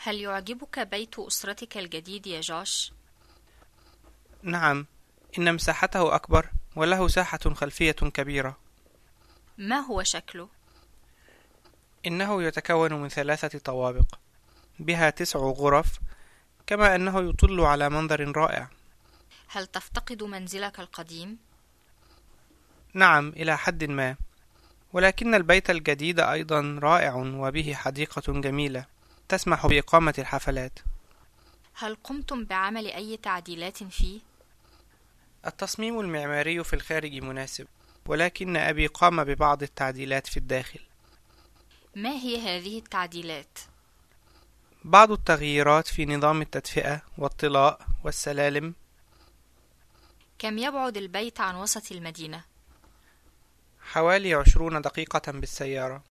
هل يعجبك بيت أسرتك الجديد يا جوش؟ نعم، إن مساحته أكبر وله ساحة خلفية كبيرة. ما هو شكله؟ إنه يتكون من 3 طوابق بها 9 غرف، كما أنه يطل على منظر رائع. هل تفتقد منزلك القديم؟ نعم، إلى حد ما، ولكن البيت الجديد أيضا رائع وبه حديقة جميلة تسمح بإقامة الحفلات. هل قمتم بعمل أي تعديلات فيه؟ التصميم المعماري في الخارج مناسب، ولكن أبي قام ببعض التعديلات في الداخل. ما هي هذه التعديلات؟ بعض التغييرات في نظام التدفئة والطلاء والسلالم. كم يبعد البيت عن وسط المدينة؟ حوالي 20 دقيقة بالسيارة.